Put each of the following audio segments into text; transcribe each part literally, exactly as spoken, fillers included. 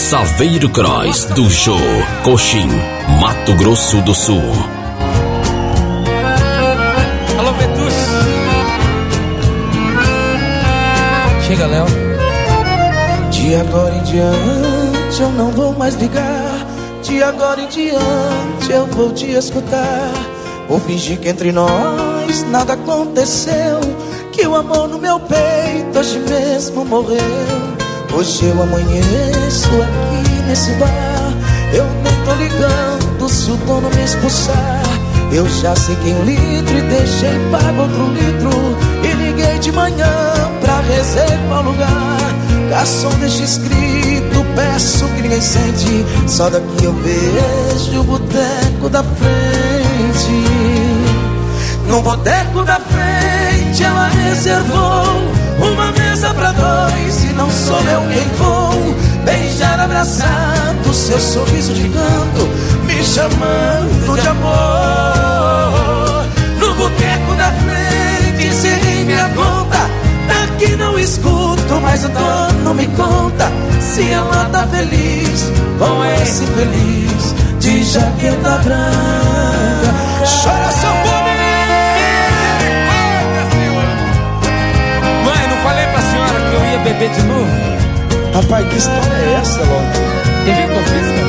Saveiro Cross do Jô, Coxim, Mato Grosso do Sul. Alô, Petus. Chega, Léo. De agora em diante eu não vou mais ligar. De agora em diante eu vou te escutar. Vou fingir que entre nós nada aconteceu, que o amor no meu peito hoje mesmo morreu. Hoje eu amanheço aqui nesse bar. Eu nem tô ligando se o dono me expulsar. Eu já sequei um litro e deixei pago outro litro. E liguei de manhã pra reservar o lugar. Garçom, deixa escrito, peço que ninguém sente. Só daqui eu vejo o boteco da frente. No boteco da frente ela reservou uma mesa pra dois. E não sou eu quem vou beijar abraçado seu sorriso de canto, me chamando de amor. No boteco da frente encerrei minha conta. Daqui não escuto, mas o dono me conta se ela tá feliz com esse feliz de jaqueta branca. Chora, seu povo! Mãe, não falei pra senhora que eu ia beber de novo? Rapaz, que história é essa, Loki? Teve confusão.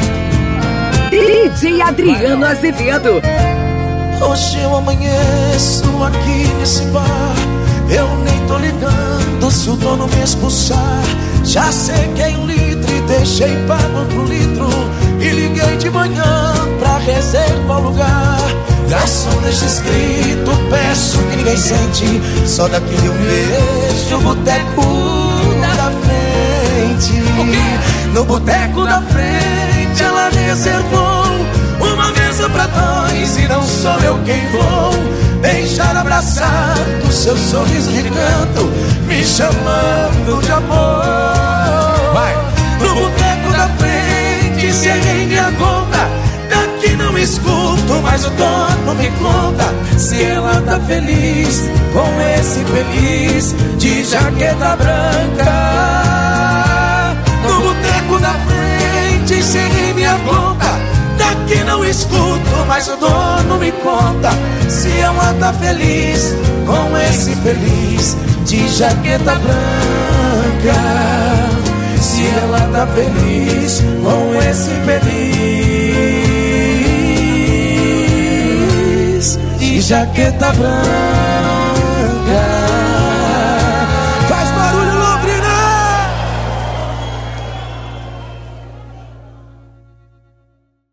D J Adriano Azevedo. Hoje eu amanheço aqui nesse bar. Eu nem tô ligando se o dono me expulsar. Já sequei um litro e deixei pago outro litro. E liguei de manhã pra reservar o lugar. Garçom, deixa escrito, peço que ninguém sente. Só daqui eu vejo o boteco da frente. No boteco da frente ela reservou uma mesa pra dois. E não sou eu quem vou beijar abraçado seu sorriso de canto, me chamando de amor. Vai. No boteco da frente encerrei minha conta. Daqui não escuto, mas o dono me conta se ela tá feliz com esse feliz de jaqueta branca. No boteco da frente encerrei minha conta. Daqui não escuto, mas o dono me conta se ela tá feliz com esse feliz de jaqueta branca. Se ela tá feliz com esse feliz de jaqueta branca.